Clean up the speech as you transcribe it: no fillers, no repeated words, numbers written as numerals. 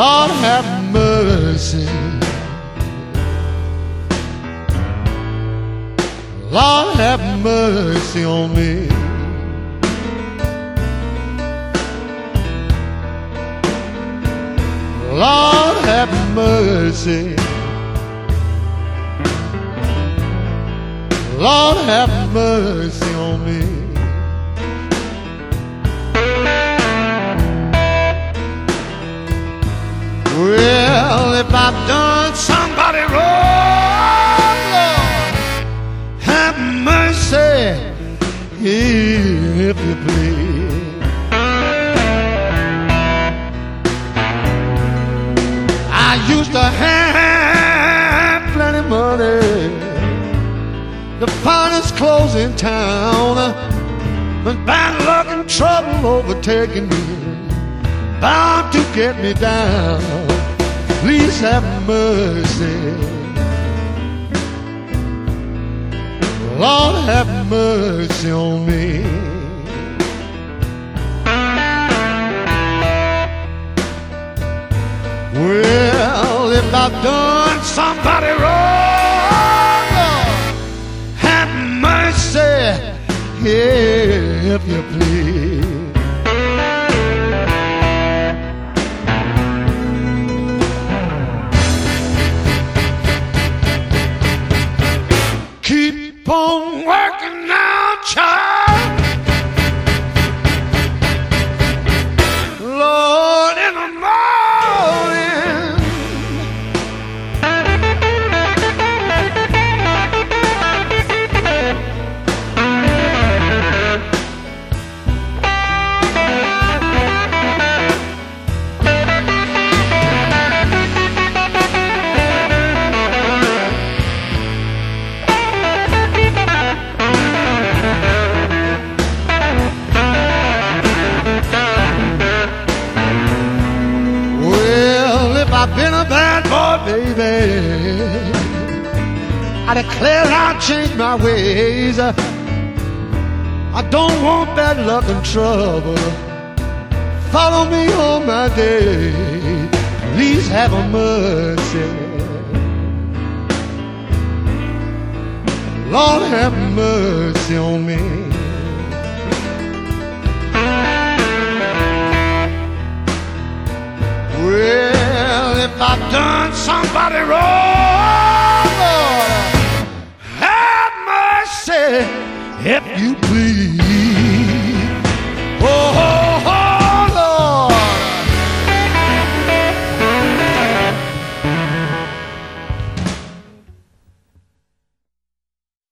Lord have mercy. Lord have mercy on me. Lord have mercy. Lord have mercy on me. Well, if I've done somebody wrong, Lord, have mercy, if you please. I used to have plenty money, the finest clothes in town, but bad luck and trouble overtaking me, bound to get me down. Please have mercy. Lord have mercy on me. Well, if I've done somebody wrong, Lord, have mercy, if you please. Keep on working now, child. Lord, in the morning. I've been a bad boy, baby. I declare I'll change my ways. I don't want bad luck and trouble follow me all my days. Please have a mercy. Lord have mercy on me. Well, if I've done somebody wrong, Lord, have mercy, if you please.